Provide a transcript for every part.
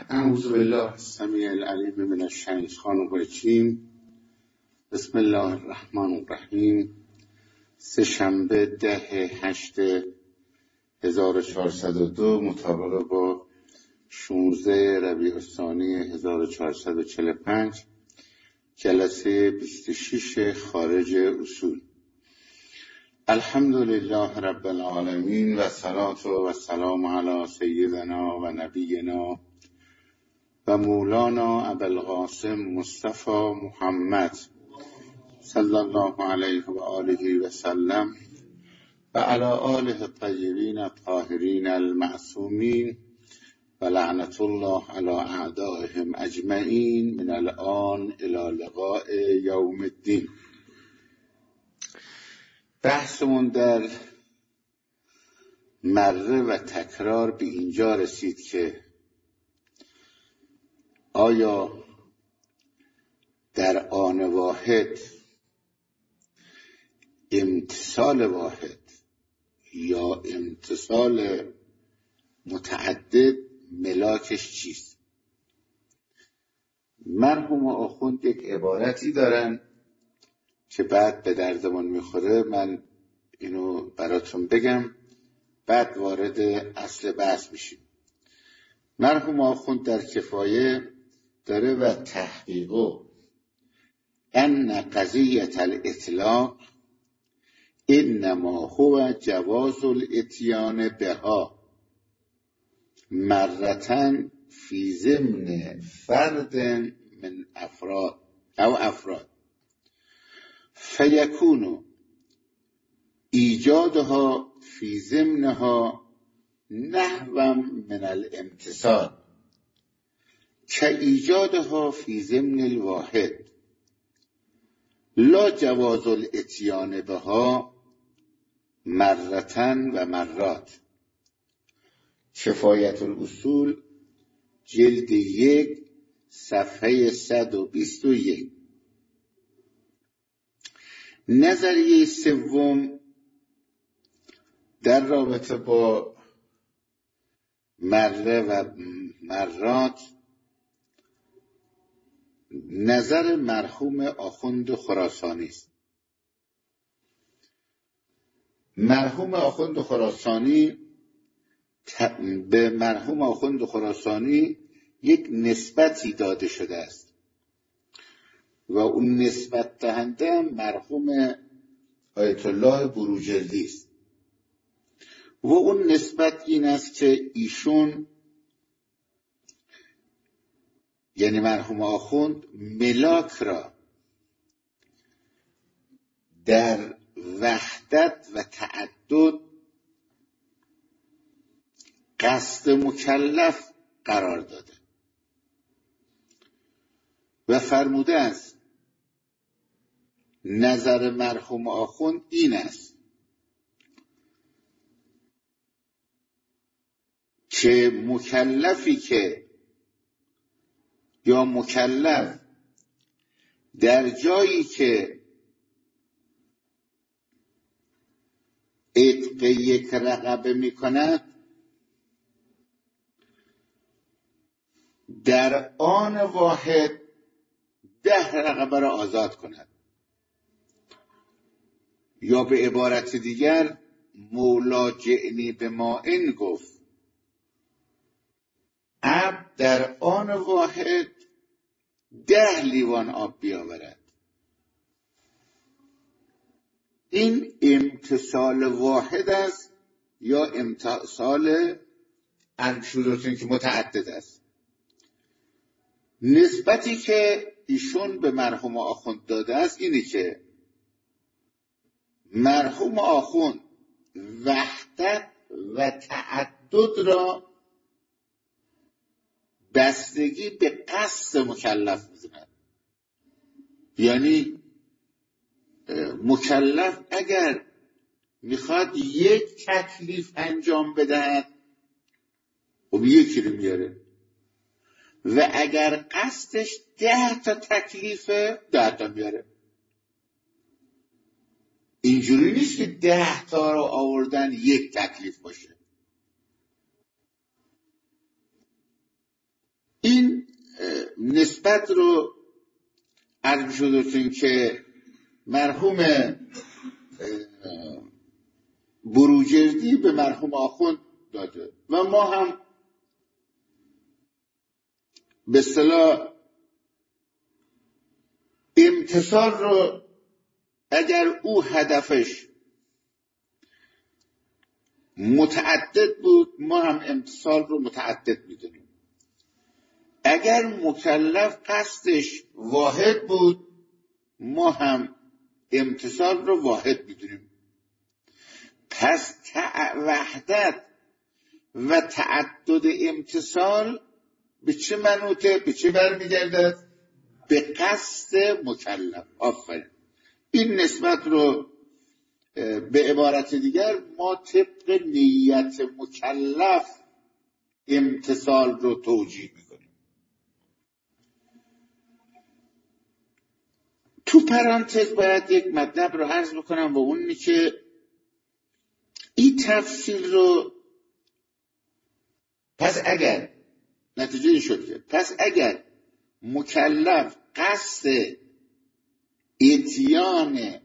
اعوذ بالله السمیع العلیم من الشیطان الرجیم. بسم الله الرحمن الرحیم. سه‌شنبه 10/8/1402 مطابق با 16 ربیع الثانی 1445 جلسه 26 خارج اصول. الحمدلله رب العالمین و صلات و سلام علی سیدنا و نبینا و مولانا ابوالقاسم مصطفی محمد صلی الله علیه و آله و سلم و علی آله الطیبین الطاهرین المعصومین و لعنت الله علی اعدائهم اجمعین من الان الی لقاء یوم الدین. بحثمون در مره و تکرار به اینجا رسید که آیا در آن واحد امتصال واحد یا امتصال متعدد ملاکش چیست؟ مرحوم آخوند یک عبارتی دارن که بعد به دردمون میخوره، من اینو براتون بگم بعد وارد اصل بحث میشیم. مرحوم آخوند در کفایه داره و تحقیقو ان قضیة الاطلاق انما هو جواز الاتیان بها مرتن فی ضمن فرد من افراد او افراد فیکون ایجادها فی ضمنها نحو من الامتصال که ایجادها فی ضمن الواحد لا جواز الاتیان بها مرتن و مرات. کفایت الاصول جلد 1 صفحه 121. نظریه سوم در رابطه با مره و مرات نظر مرحوم آخوند خراسانی است. مرحوم آخوند خراسانی به مرحوم آخوند خراسانی یک نسبتی داده شده است و اون نسبت دهنده مرحوم آیت الله بروجردی است و اون نسبت این است که ایشون یعنی مرحوم آخوند ملاک را در وحدت و تعدد قصد مکلف قرار داده و فرموده است نظر مرحوم آخوند این است که مکلفی که یا مکلف در جایی که عتق یک رقبه می کند در آن واحد 10 رقبه را آزاد کند، یا به عبارت دیگر مولا جعنی به مائن گفت عبد در آن واحد 10 لیوان آب بیاورد. این امتصال واحد است یا امتصال انشودتون که متعدد است. نسبتی که ایشون به مرحوم آخوند داده است اینه که مرحوم آخوند وحدت و تعدد را بستگی به قصد مکلف می‌زند. یعنی مکلف اگر میخواد یک تکلیف انجام بدهد خب یکی رو میاره و اگر قصدش 10 تا تکلیفه 10 تا میاره. اینجوری نیست که 10 تا رو آوردن یک تکلیف باشه. نسبت رو عرض شده که مرحوم بروجردی به مرحوم آخوند داده و ما هم به اصطلاح امتصال رو اگر او هدفش متعدد بود ما هم امتصال رو متعدد میدونیم. اگر مکلف قصدش واحد بود ما هم امتصال رو واحد میدونیم. پس وحدت و تعدد امتصال به چه منوطه؟ به چه برمیگردد؟ به قصد مکلف. آفرین. این نسبت رو به عبارت دیگر ما طبق نیت مکلف امتصال رو توجیه میکنیم. تو پرانتز باید یک مطلب رو عرض بکنم و اونی که این تفصیل رو پس اگر نتیجه این شد که پس اگر مکلف قصد اتیان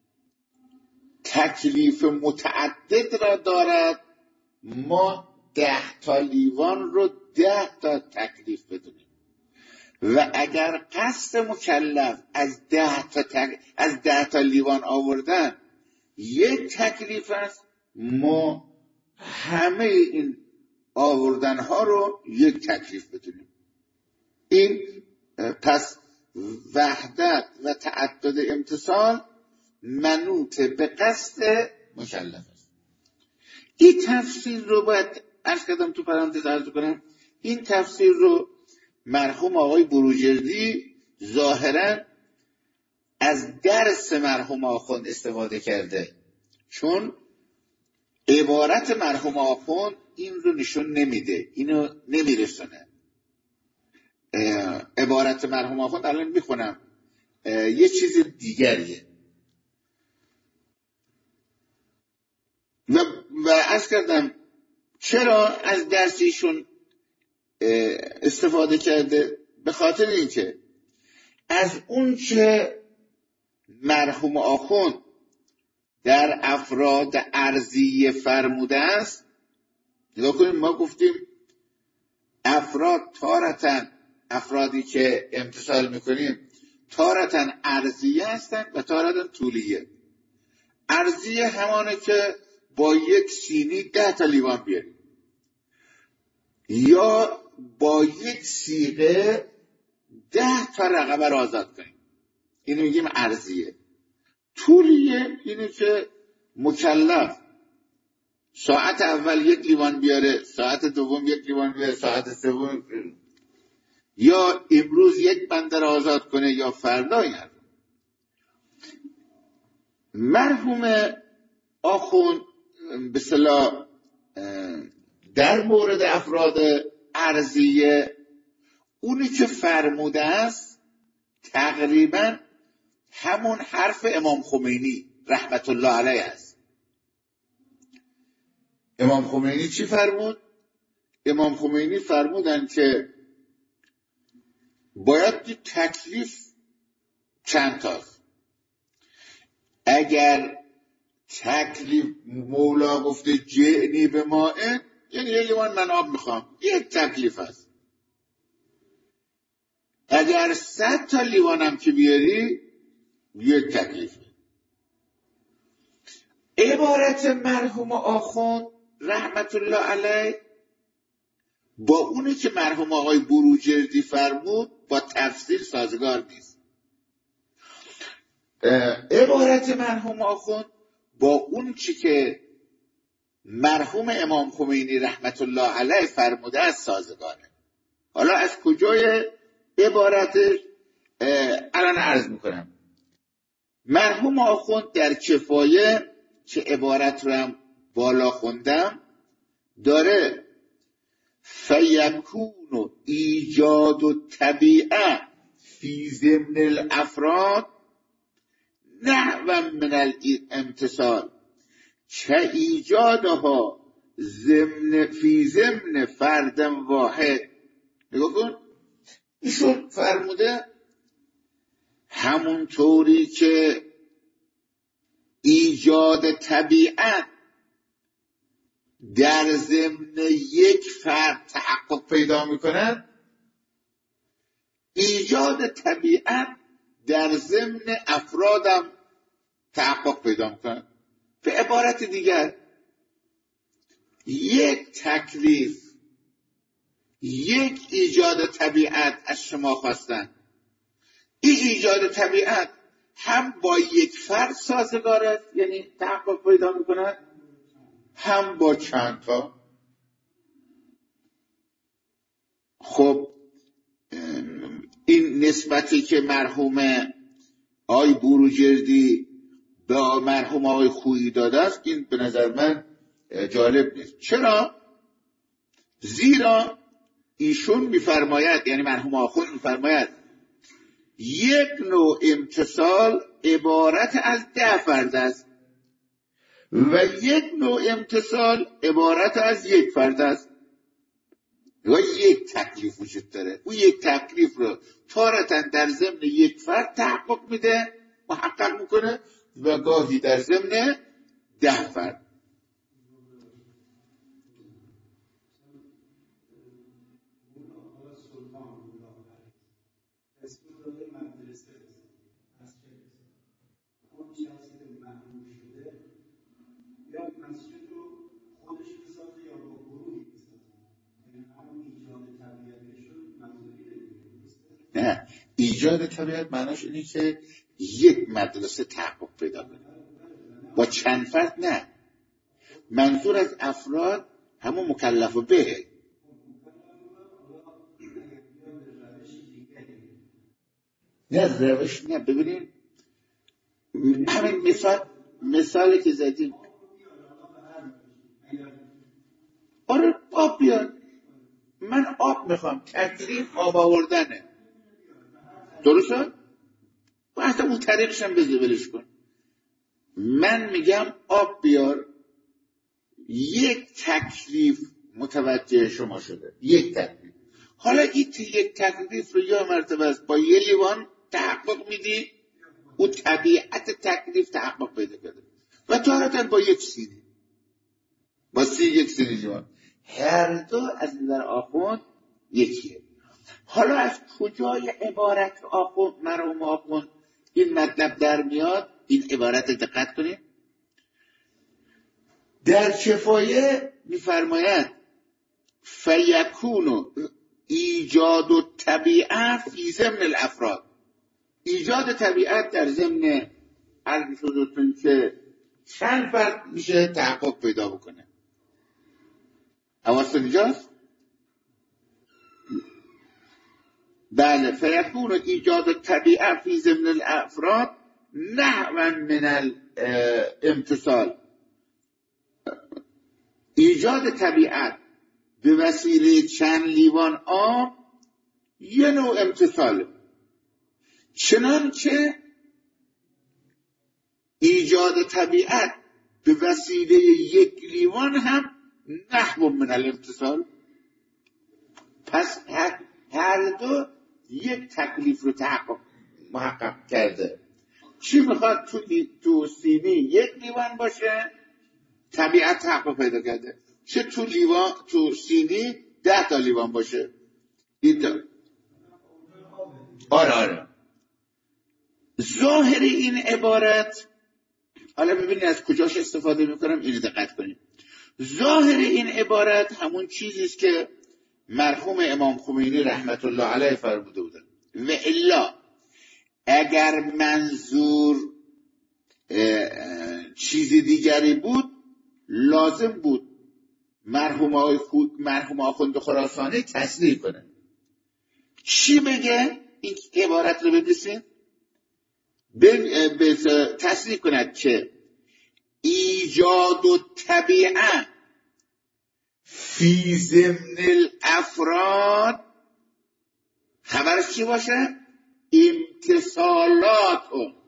تکلیف متعدد را دارد ما 10 تا لیوان رو 10 تا تکلیف بدونیم و اگر قصد مکلف از 10 تا لیوان آوردن یک تکلیف است ما همه این آوردن ها رو یک تکلیف بدونیم. این پس وحدت و تعدد امتصال منوط به قصد مکلف است. این تفسیر رو باید عرض کردم تو پرانتز عرض کنم. این تفسیر رو مرحوم آقای بروجردی ظاهرا از درس مرحوم آخوند استفاده کرده، چون عبارت مرحوم آخوند این رو نشون نمیده، اینو نمیرسونه. عبارت مرحوم آخوند الان میخونم یه چیز دیگریه و عرض کردم چرا از درس ایشون استفاده کرده؟ به خاطر اینکه از اون چه مرحوم آخوند در افراد ارضی فرموده است، نگاه کنیم ما گفتیم افراد تارتن، افرادی که امتصال میکنیم تارتن ارضیه هستن و تارتن طولیه. ارضیه همانه که با یک سینی 10 تا لیوان بیاریم یا با یک سیغه 10 تا رقبه را آزاد کنیم، اینو میگیم ارضیه. طولیه اینه که مکلف ساعت اول 1 لیوان بیاره، ساعت دوم 1 لیوان بیاره، ساعت سوم یا امروز 1 بنده را آزاد کنه یا فردا. این مرحوم آخوند به اصطلاح در مورد افراد ارضیه اونی که فرموده است تقریبا همون حرف امام خمینی رحمت الله علیه است. امام خمینی چی فرمود؟ امام خمینی فرمودن که باید تکلیف چند تاست. اگر تکلیف مولا گفته جعنی به مائن، یعنی 1 لیوان من آب میخوام، یک تکلیف است. اگر 100 تا لیوانم که بیاری یک تکلیف. عبارت مرحوم آخوند رحمت الله علیه با اونی که مرحوم آقای بروجردی فرمود با تفسیر سازگار نیست. عبارت مرحوم آخوند با اون چی که مرحوم امام خمینی رحمت الله علیه فرموده است سازگاره. حالا از کجای عبارتش الان عرض میکنم. مرحوم آخوند در کفایه که عبارت رو هم بالا خوندم داره فیکون ایجاد و طبیعه فی ضمن الافراد نحو من الامتصال چه ایجادها فی ضمن فرد واحد. نگاه کن ایشون فرموده همونطوری که ایجاد طبیعت در ضمن یک فرد تحقق پیدا میکنه، ایجاد طبیعت در ضمن افرادم تحقق پیدا میکنه. به عبارت دیگر یک تکلیف، یک ایجاد طبیعت از شما خواستن. این ایجاد طبیعت هم با یک فرد سازگار است، یعنی تحقق پیدا میکنه، هم با چند تا. خب این نسبتی که مرحوم آقای بروجردی به مرحوم آقای خویی داده است، این به نظر من جالب نیست. چرا؟ زیرا ایشون میفرماید، یعنی مرحوم آخوند میفرماید یک نوع امتصال عبارت از 10 فرد است و یک نوع امتصال عبارت از 1 فرد است و یک تکلیف وجود داره. او یک تکلیف رو تارتاً در ضمن یک فرد تحقق میده، محقق میکنه، و گاهی در ضمن 10 فرد. نه، ایجاد طبیعت معناش اینه که یک مدرسه تحقق پیدا کنه، با چند فرد نه. منظور از افراد همون مکلف به. نه روش نه. ببینید همین مثالی که زدیم، آره آب بیاد، من آب میخوام، تکلیف آب آوردنه، درسته؟ و حتی اون طریقش هم بلش کن. من میگم آب بیار، یک تکلیف متوجه شما شده، یک تکلیف. حالا این یک تکلیف رو یا مرتبه است با یه لیوان تحقق میدی، او طبیعت تکلیف تحقق پیدا کرده، و تارتاً با یک سینی، با یک سینی لیوان، هر دو از نظر آخوند یکیه. حالا از کجای عبارت آخوند، مرحوم آخوند، این مطلب در میاد؟ این عبارت دقت کنید. در کفایه میفرماید فیکون ایجاد و طبیعت فی ضمن الافراد. ایجاد طبیعت در ضمن عرض شدتون که چند فرد میشه تحقق پیدا بکنه. حواست اینجاست؟ بله، فیکون ایجاد طبیعت فی ضمن الافراد نحوا من الامتصال. ایجاد طبیعت به وسیله چند لیوان آب یه نوع امتصاله، چنانچه ایجاد طبیعت به وسیله یک لیوان هم نحو من الامتصال. پس هر دو یک تکلیف رو محقق کرده. چی میخواد؟ تو سینی یک لیوان باشه، طبیعت تحقق پیدا کرده. چه تو سینی 10 تا لیوان باشه. آره. ظاهر این عبارت، حالا ببینید از کجاش استفاده میکنم، اینو دقت کنید. ظاهر این عبارت همون چیزیست که مرحوم امام خمینی رحمت الله علیه فرموده بودن. و الا اگر منظور چیز دیگری بود، لازم بود مرحوم آخوند خراسانی تصریح کنه. چی بگه؟ این عبارت رو ببینید، تصریح کند که ایجاد و طبیعت فی ضمن الافراد، خبرش چی باشه؟ امتصالات.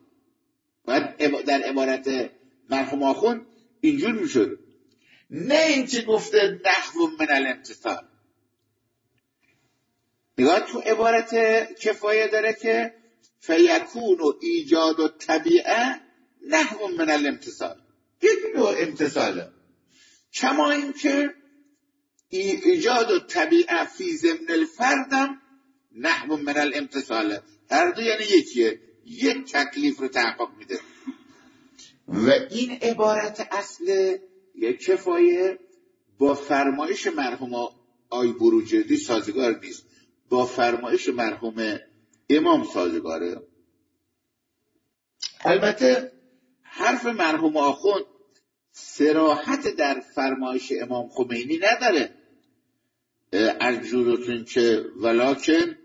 در عبارت مرحوم آخوند اینجور میشد، نه این چی گفته نحو من الامتصال. نگاه تو عبارت کفایه داره که فیکون و ایجاد و طبیعه نحو من الامتصال، یک نوع امتصاله، کما این که ایجاد و طبیعه فی ضمن الفردم نحو من الامتصاله، هر دو یعنی یکیه، یک تکلیف رو تحقق میده. و این عبارت اصل یک کفایه با فرمایش مرحوم آی بروجردی سازگار نیست، با فرمایش مرحوم امام سازگاره. البته حرف مرحوم آخوند صراحت در فرمایش امام خمینی نداره، الجورتون که ولکن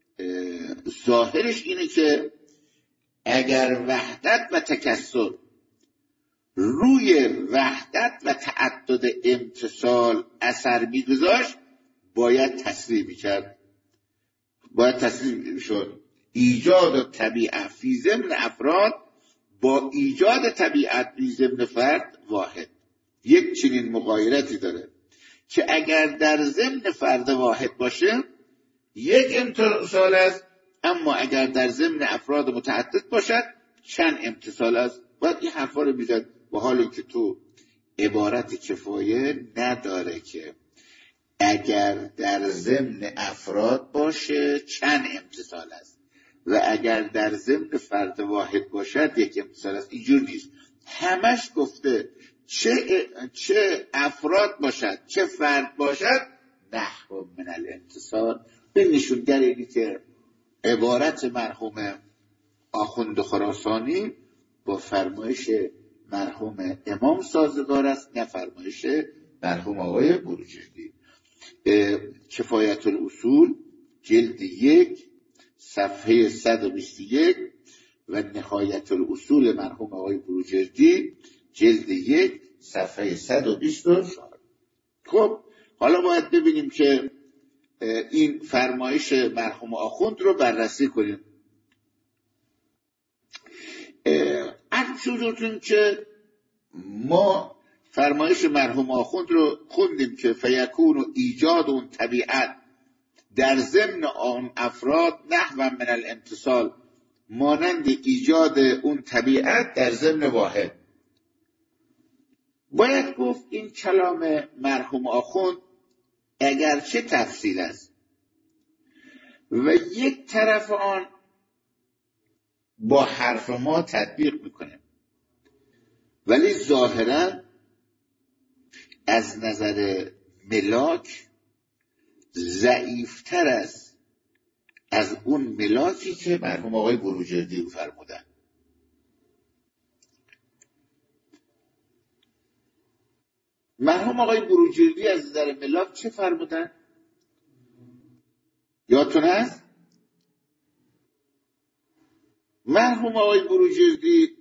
ظاهرش اینه که اگر وحدت و تکثر روی وحدت و تعدد امتصال اثر میگذاشت باید تصریح میکرد، باید تصریح شد ایجاد و طبیعت فی ضمن افراد با ایجاد طبیعت فی ضمن فرد واحد. یک چنین مغایرتی داره که اگر در ضمن فرد واحد باشه یک امتصال است، اما اگر در ضمن افراد متعدد باشد چند امتصال است. باید این حرفا رو میزد، با حالی که تو عبارت کفایه نداره که اگر در ضمن افراد باشه چند امتصال است و اگر در ضمن فرد واحد باشد یک امتصال است. اینجور نیست، همش گفته چه افراد باشد چه فرد باشد نحو من الامتصال. به نشونگر اینی که عبارت مرحوم آخوند خراسانی با فرمایش مرحوم امام سازگار است، نه فرمایش مرحوم آقای بروجردی. کفایت الاصول جلد 1 صفحه 121 و نهایت الاصول مرحوم آقای بروجردی جلد 1 صفحه 124. خب حالا باید ببینیم که این فرمایش مرحوم آخوند رو بررسی کنیم. عرض شدتون که ما فرمایش مرحوم آخوند رو خوندیم که فیکون و ایجاد اون طبیعت در ضمن آن افراد نحو من الامتصال، مانند ایجاد اون طبیعت در ضمن واحد. باید گفت این کلام مرحوم آخوند اگرچه تفصیل است و یک طرف آن با حرف ما تطبیق میکنه، ولی ظاهرا از نظر ملاک ضعیفتر است از اون ملاکی که مرحوم آقای بروجردی فرمودن. مرحوم آقای بروجردی از نظر ملاک چه فرمودن؟ یادتون هست؟ مرحوم آقای بروجردی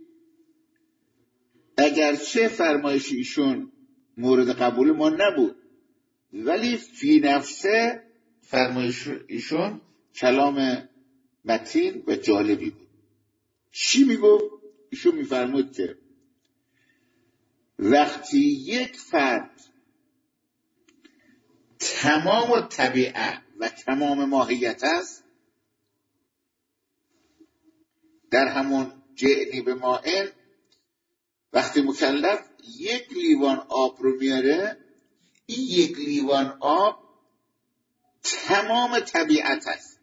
اگرچه فرمایش ایشون مورد قبول ما نبود، ولی فی نفسه فرمایش ایشون کلام متین و جالبی بود. چی میگفت؟ ایشون میفرمود که وقتی یک فرد تمام طبیعه و تمام ماهیت است، در همون جعنی به مائن، وقتی مکلف یک لیوان آب رو میاره، این یک لیوان آب تمام طبیعت است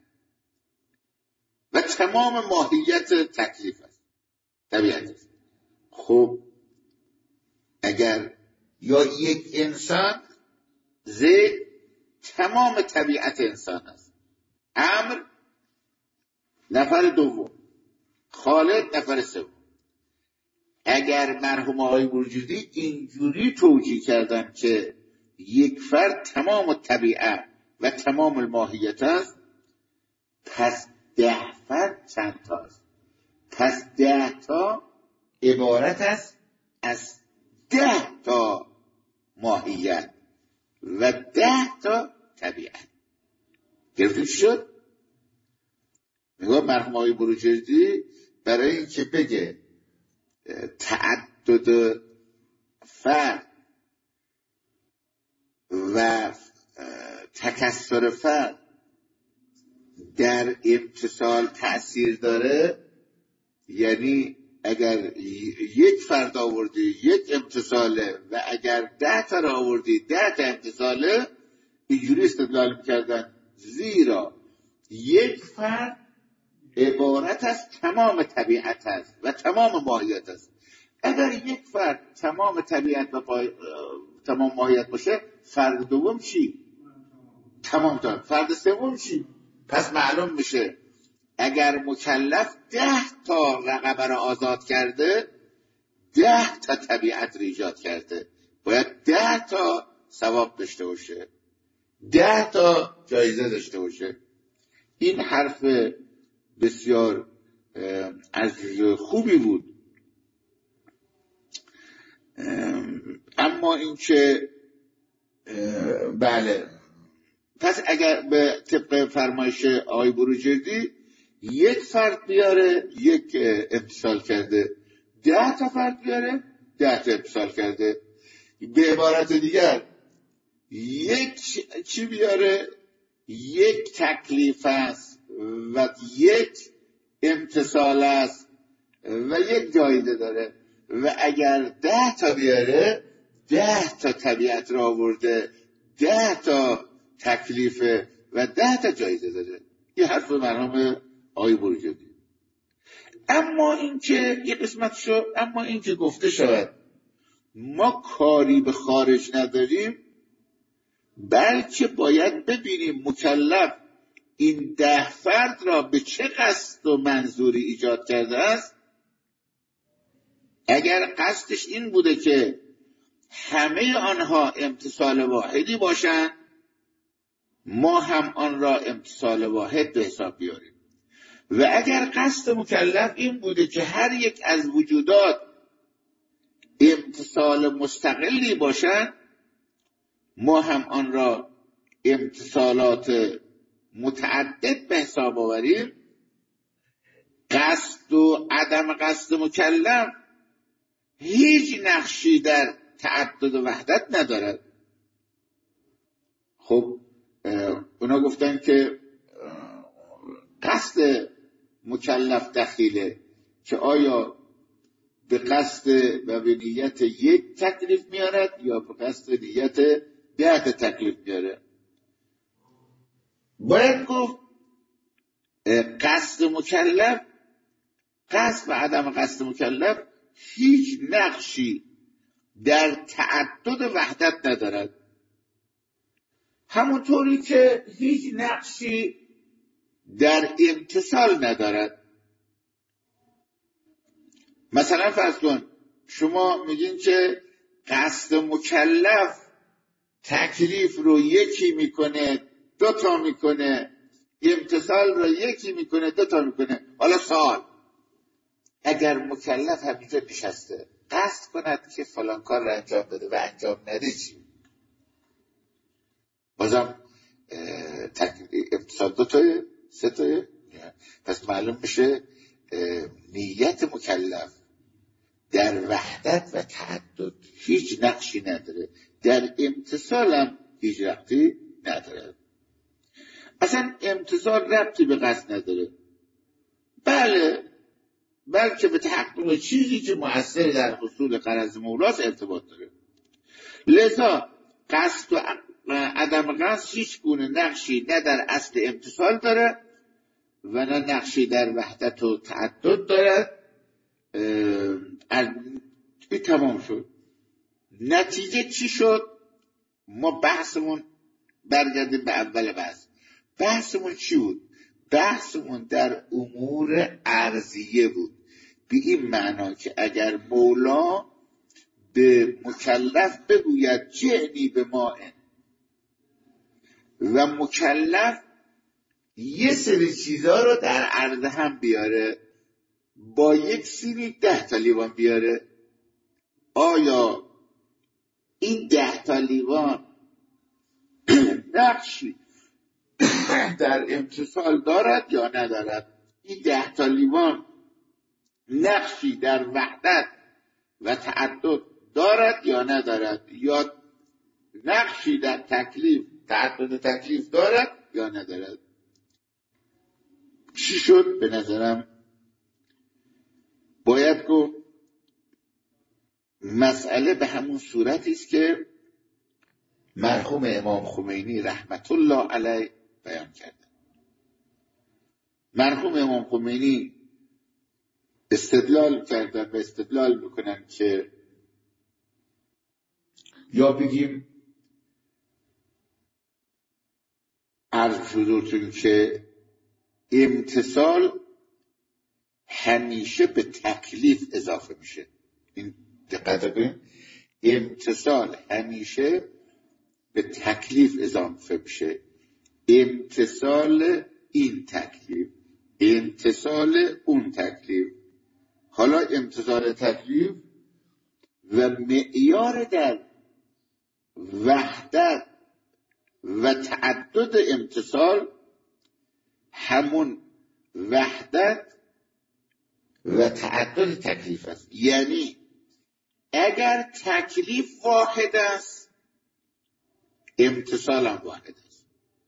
و تمام ماهیت تکلیف است، طبیعت است. خب اگر یا یک انسان زید تمام طبیعت انسان است، عمرو نفر دوم، خالد نفر سوم، اگر مرحوم آقای بروجردی اینجوری توجیه کردن که یک فرد تمام طبیعت و تمام الماهیت است، پس 10 فرد چند تا است؟ پس 10 تا عبارت است از 10 تا ماهیت و 10 تا طبیعت. گرفتید شد؟ نگاه مرحوم آقای بروجردی برای اینکه بگه تعدد فرد و تکثر فرد در امتثال تأثیر داره، یعنی اگر یک فرد آوردی یک امتثاله و اگر 10 تا را آوردی 10 تا امتثاله، اینجوری استدلال میکردن زیرا یک فرد عبارت از تمام طبیعت است و تمام ماهیت است. اگر یک فرد تمام طبیعت و تمام ماهیت باشه، فرد دوم چی؟ تمام تا. فرد سوم چی؟ پس معلوم میشه اگر مکلف 10 تا رقبه را آزاد کرده، 10 تا طبیعت را ایجاد کرده، باید 10 تا ثواب داشته باشه، 10 تا جایزه داشته باشه. این حرف بسیار از خوبی بود. اما این که بله، پس اگر به طبق فرمایش آقای بروجردی یک فرد بیاره یک امتثال کرده، 10 تا فرد بیاره 10 تا امتثال کرده. به عبارت دیگر یک چی بیاره یک تکلیف است و یک امتثال است و یک جایزه داره، و اگر 10 تا بیاره 10 تا طبیعت را آورده، 10 تا تکلیف و 10 تا جایزه داره. یه حرف مرحوم آقای بروجردی. اما این که یه قسمت شد، اما این که گفته شود ما کاری به خارج نداریم، بلکه باید ببینیم مکلف این 10 فرد را به چه قصد و منظوری ایجاد کرده است. اگر قصدش این بوده که همه آنها امتثال واحدی باشند، ما هم آن را امتثال واحد به حساب بیاریم. و اگر قصد مکلف این بوده که هر یک از وجودات امتثال مستقلی باشند، ما هم آن را امتثالات متعدد به حساب آوریم. قصد و عدم قصد مکلف هیچ نقشی در تعدد و وحدت ندارد. خب اونا گفتن که قصد مکلف دخیله که آیا به قصد و به نیت یک تکلیف میارد یا به قصد نیت 10 تا تکلیف میاره. باید گفت قصد مکلف، قصد و عدم قصد مکلف هیچ نقشی در تعدد و وحدت ندارد، همونطوری که هیچ نقشی در امتثال ندارد. مثلا فرض کن شما میگین که قصد مکلف تکلیف رو یکی میکنه 2 تا میکنه، امتثال رو یکی میکنه 2 تا میکنه. حالا سوال، اگر مکلف همینجا نشسته قصد کند که فلان کار رو انجام بده و انجام نده چی؟ بازم امتثال 2 تایه 3 تایه؟ پس معلوم میشه نیت مکلف در وحدت و تعدد هیچ نقشی نداره، در امتثال هم هیچ ربطی نداره. اصلا امتثال ربطی به قصد نداره، بلکه به تحقق چیزی که مؤثر در حصول غرض مولاست ارتباط داره. لذا قصد و عدم قصد هیچ گونه نقشی نه در اصل امتثال داره و نه نقشی در وحدت و تعدد دارد. این تمام شد. نتیجه چی شد؟ ما بحثمون برگردیم به اول بحثمون چی بود؟ بحثمون در امور ارضیه بود، به این معنا که اگر مولا به مکلف بگوید جعنی به ماء و مکلف یه سری چیزا رو در عرض هم بیاره، با یک سری 10 تا لیوان بیاره، آیا این 10 تا لیوان نقشی در امتثال دارد یا ندارد؟ این 10 تا لیوان نقشی در وحدت و تعدد دارد یا ندارد؟ یا نقشی در تکلیف تعدد تکلیف دارد یا ندارد؟ چی شد؟ به نظرم باید گفت مسئله به همون صورتی است که مرحوم امام خمینی رحمت الله علیه بیان کرده. مرحوم امام خمینی استدلال کردن و استدلال میکنن که یا بگیم عرض حضورتون که امتثال همیشه به تکلیف اضافه میشه. این دقت کنید، امتثال همیشه به تکلیف اضافه میشه. امتثال این تکلیف، امتثال اون تکلیف. حالا امتثال تکلیف و معیار در وحدت و تعدد امتثال همون وحدت و تعدد تکلیف است. یعنی اگر تکلیف واحد است امتثال هم واحد است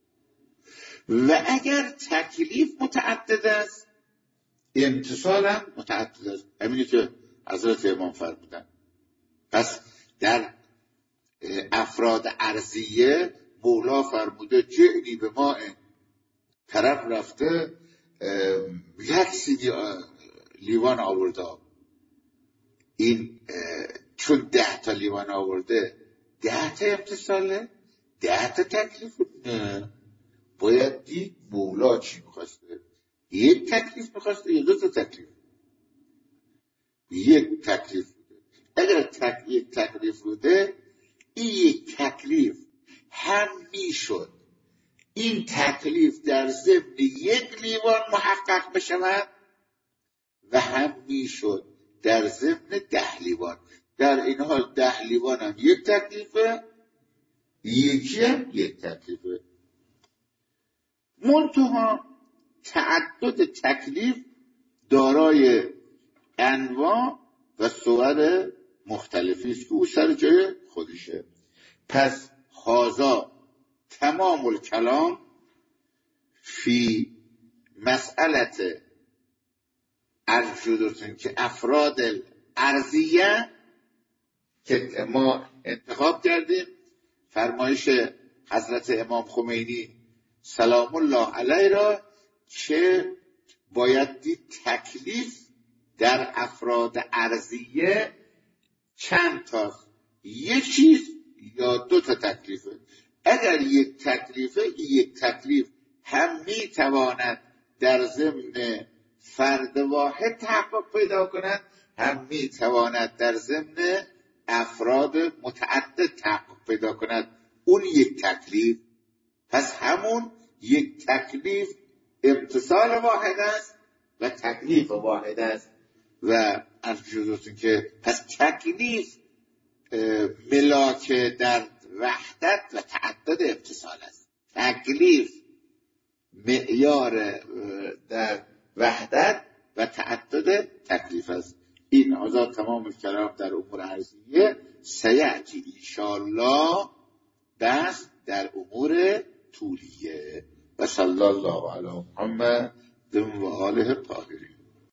و اگر تکلیف متعدد است امتثال هم متعدد است. همینی که حضرت امام فرمودن. پس در افراد ارضیه مولا فرموده جعنی به ما طرف رفته یک سیدی لیوان آورده، این چون 10 تا لیوان آورده 10 تا امتثاله 10 تا تکلیف. باید دید مولا چی میخواسته، یک تکلیف میخواسته یا 2 تا تکلیف؟ یک تکلیف بوده. اگر یک تکلیف بوده این یک تکلیف هم میشد این تکلیف در ضمن یک لیوان محقق بشود و هم میشد در ضمن 10 لیوان. در این حال 10 لیوان هم یک تکلیفه، یکی هم یک تکلیفه. منتها تعدد تکلیف دارای انواع و صور مختلفی است که او سر جای خودشه. پس هذا تمام الکلام فی مسئله ارجودتون که افراد ارضیه که ما انتخاب کردیم فرمایش حضرت امام خمینی سلام الله علیه را که باید دید تکلیف در افراد ارضیه چند تا، یک چیز یا 2 تا تکلیفه. اگر یک تکلیفه یک تکلیف هم میتواند در ضمن فرد واحد تحقق پیدا کند هم میتواند در ضمن افراد متعدد تحقق پیدا کند. اون یک تکلیف. پس همون یک تکلیف امتثال واحد است و تکلیف واحد است. و عرض شدتون که پس تکلیف ملاک در وحدت و تعدد امتثال است. تکلیف معیار در وحدت و تعدد تکلیف است. این آزاد تمام کلام در امور ارضیه سیأتی انشاءالله بس در امور طولیه. و صلی الله علی محمد و آله الطاهرین.